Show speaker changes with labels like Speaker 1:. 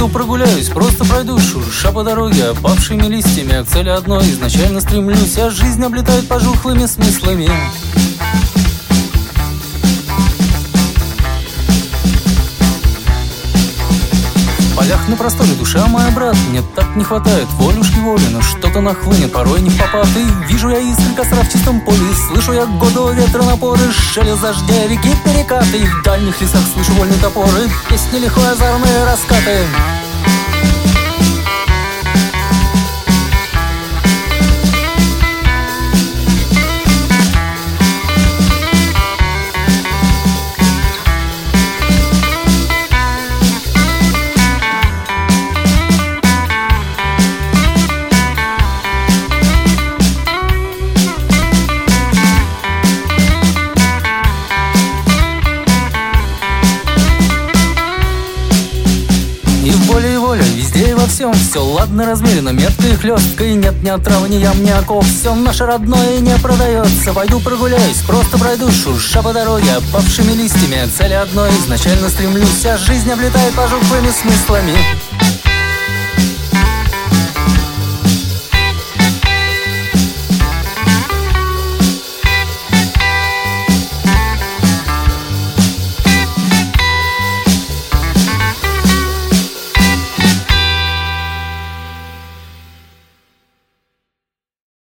Speaker 1: Пойду прогуляюсь, просто пройду, шурша по дороге опавшими листьями. А к цели одной изначально стремлюсь, а жизнь облетает пожухлыми смыслами. В полях на просторе душа моя, брат, мне так не хватает волюшки воли, но что-то нахлынет, порой не в попад. И вижу я искры костра в чистом поле, и слышу я году ветра напоры, шелест дождя, реки перекаты. И в дальних лесах слышу вольные топоры, песни лихой озорные раскаты. И в воле и воля, везде и во всем все ладно, размеренно, метко и хлестко. И нет ни отравы, ни ям, ни оков, все наше родное не продается. Пойду прогуляюсь, просто пройду, шурша по дороге опавшими листьями. К цели одной изначально стремлюсь, а жизнь облетает пожухлыми смыслами.